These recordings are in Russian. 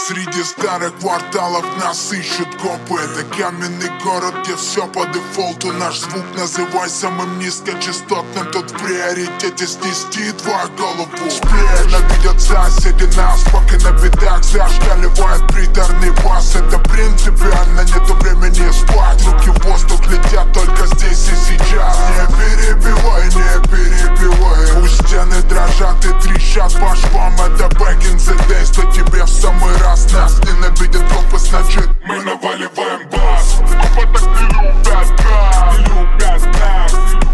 Среди старых кварталов нас ищут копы. Это каменный город, где все по дефолту. Наш звук называй самым низкочастотным. Тут в приоритете снести твою голову. Ненавидят соседи нас, пока на бедах зашкаливает приторный бас. Это принципиально, нету времени спать. Руки в воздух летят только здесь и сейчас. Не перебивай, не перебивай. Пусть стены дрожат и трещат по швам. Это back in the days, что тебе в самый раз. Нас ненавидят копы, значит мы наваливаем бас. Копы так не любят нас, не любят нас.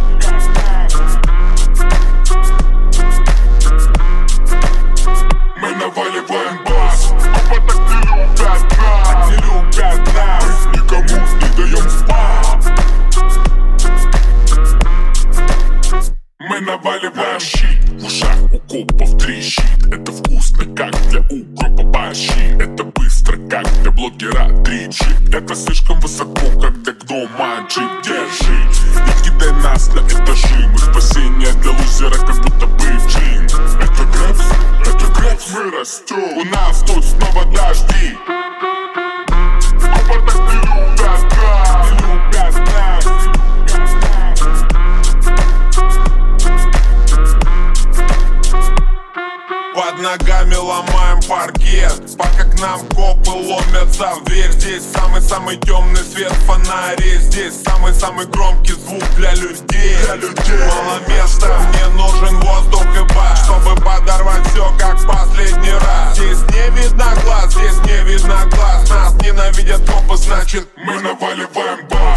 Мы наваливаем бас. Копы так не любят нас, не любят нас. Мы никому не даем спать. Мы наваливаем щит. В ушах у копов трещит. Это вкусно, как для укропа борщи. Это быстро, как для блогера 3G. Это слишком высоко, как для гнома G. Держи, не кидай нас на этажи. Мы спасение для лузера, как будто бы джин. Это грэпс, мы растем. У нас тут снова дожди. Копы так не любят нас, не любят нас. Под ногами ломаем паркет, пока к нам копы ломятся в дверь. Здесь самый-самый темный свет фонарей. Здесь самый-самый громкий звук для людей. Мало места, мне нужен воздух и бас, чтобы подорвать все как последний раз. Здесь не видно глаз, здесь не видно глаз. Нас ненавидят копы, значит мы наваливаем бас.